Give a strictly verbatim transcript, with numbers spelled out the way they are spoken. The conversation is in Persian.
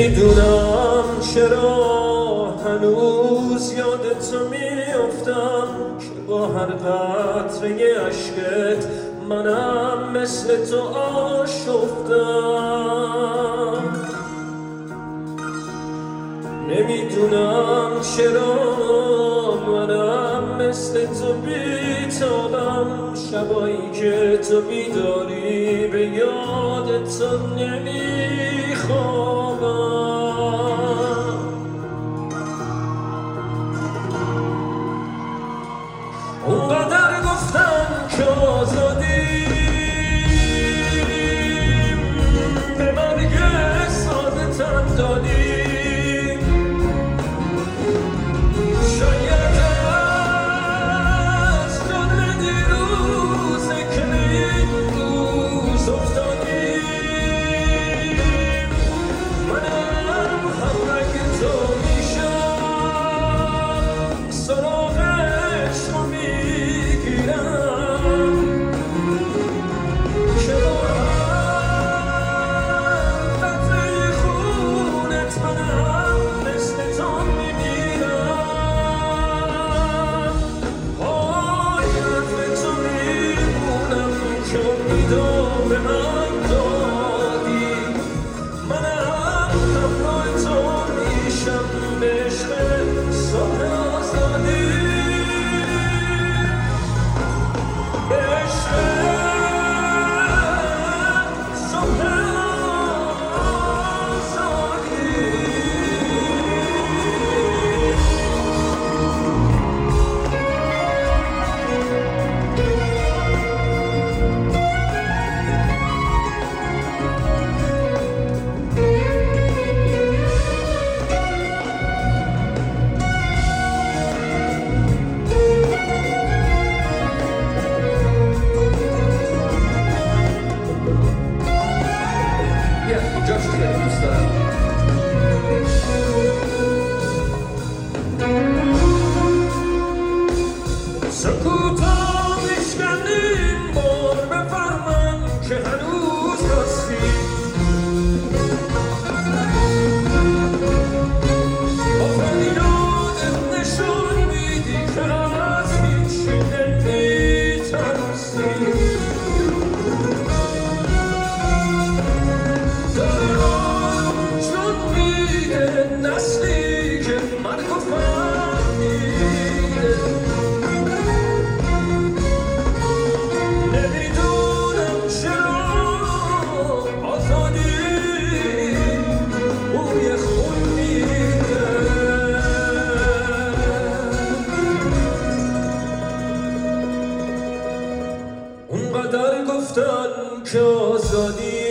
نمیدونم چرا هنوز یادت میافتم که با هر قطره عشقت منم مثل تو آشفتم. نمیدونم چرا منم مثل تو بیتابم، شبایی که تو بیداری به یاد تو نمیخوابم. اونقدر گفتن که آزادیم به مرگ ساده تن دادیم، شاید از جان دیروزه که این روز افتادیم. منم همراه تو میشم، سراغ عشق رو میگیرم که با هر قطره خونت منم مثل تو میمیرم. پای حرف تو میمونم که امیدو به من دادی، منم همراه تو میشم به عشق صبح آزادی. سکوتا میشکنیم بار بفهمن که هنوز راستی، با فریادت نشون میدی که از هیچی نمیترسی. داره آروم جون میده نسلی که مرگ و فهمیده. نمیدونم چرا آزادی بوی خون میده. اونقدر گفتن که آزادی